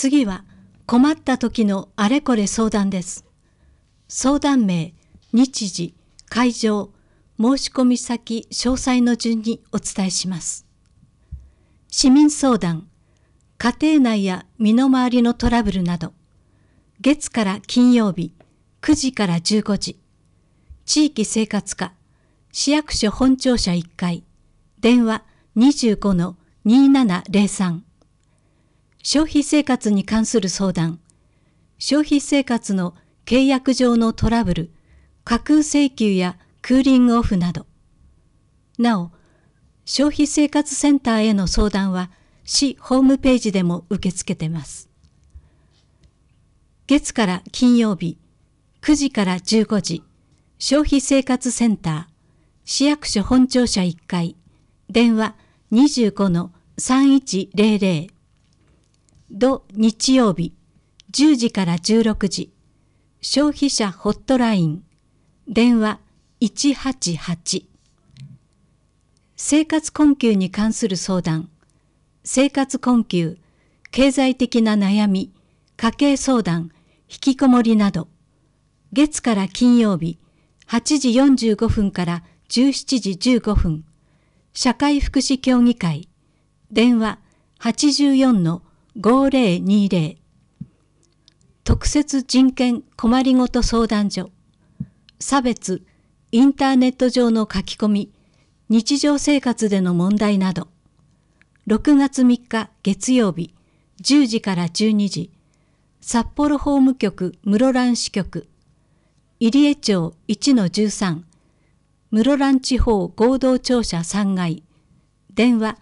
次は困った時のあれこれ相談です。相談名、日時、会場、申し込み先、詳細の順にお伝えします。市民相談、家庭内や身の回りのトラブルなど、月から金曜日、9時から15時、地域生活課、市役所本庁舎1階、電話 25-2703。消費生活に関する相談、消費生活の契約上のトラブル、架空請求やクーリングオフなど。なお、消費生活センターへの相談は市ホームページでも受け付けています。月から金曜日、9時から15時、消費生活センター、市役所本庁舎1階、電話 25-3100。土日曜日、10時から16時、消費者ホットライン、電話188。生活困窮に関する相談、生活困窮、経済的な悩み、家計相談、引きこもりなど、月から金曜日、8時45分から17時15分、社会福祉協議会、電話84-5020。特設人権困りごと相談所、差別、インターネット上の書き込み、日常生活での問題など、6月3日月曜日、10時から12時、札幌法務局室蘭支局、入江町 1-13、室蘭地方合同庁舎3階、電話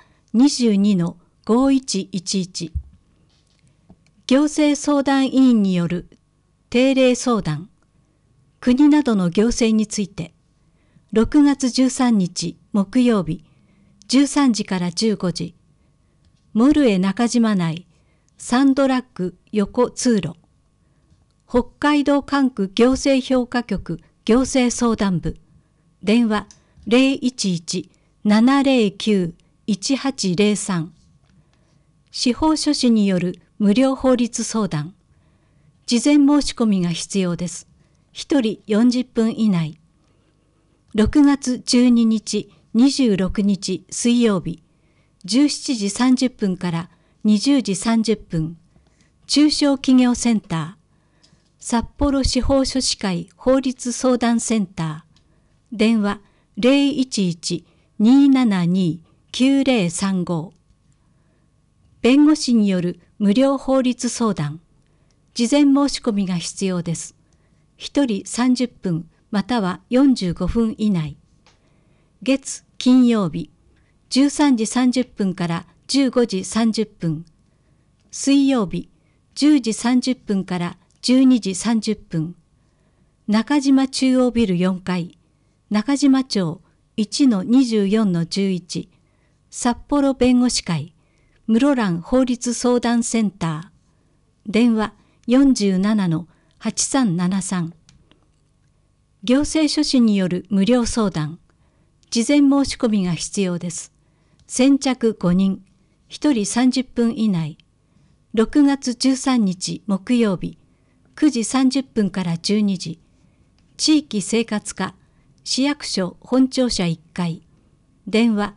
22-5111。行政相談委員による定例相談、国などの行政について、6月13日木曜日、13時から15時、モルエ中島内、サンドラッグ横通路、北海道管区行政評価局行政相談部、電話 011-709-1803。司法書士による無料法律相談。事前申し込みが必要です。1人40分以内。6月12日、26日水曜日、17時30分から20時30分、中小企業センター、札幌司法書士会法律相談センター、電話 011-272-9035。弁護士による無料法律相談。事前申し込みが必要です。1人30分または45分以内。月、金曜日、13時30分から15時30分。水曜日、10時30分から12時30分。中島中央ビル4階、中島町 1-24-11、札幌弁護士会、室蘭法律相談センター、電話 47-8373。行政書士による無料相談。事前申し込みが必要です。先着5人、1人30分以内。6月13日木曜日、9時30分から12時。地域生活課、市役所本庁舎1階。電話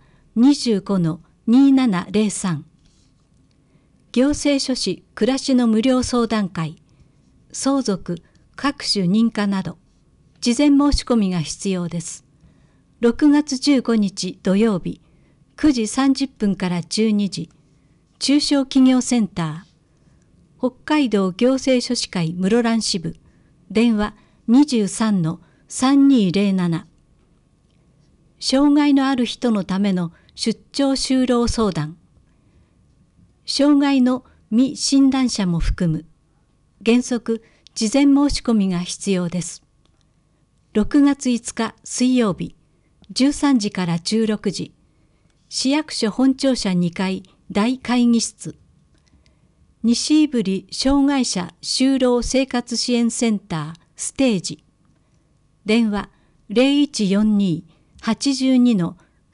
25-2703。行政書士暮らしの無料相談会、相続、各種認可など、事前申し込みが必要です。6月15日土曜日、9時30分から12時、中小企業センター、北海道行政書士会室蘭支部、電話 23-3207。障害のある人のための出張就労相談。障害の未診断者も含む。原則、事前申し込みが必要です。6月5日水曜日、13時から16時、市役所本庁舎2階大会議室。西胆振障害者就労生活支援センターステージ。電話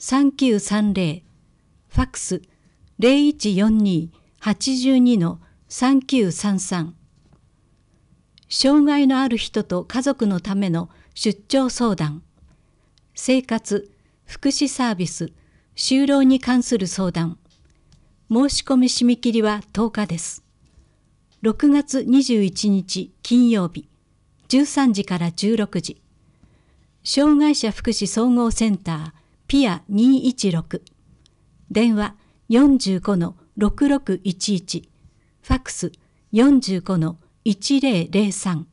0142-82-3930。ファックス 0142-82-3930。 3933。障害のある人と家族のための出張相談、生活・福祉サービス、就労に関する相談。申し込み締め切りは10日です。6月21日金曜日、13時から16時。障害者福祉総合センターピア216。電話 45-6611。ファックス 45-1003。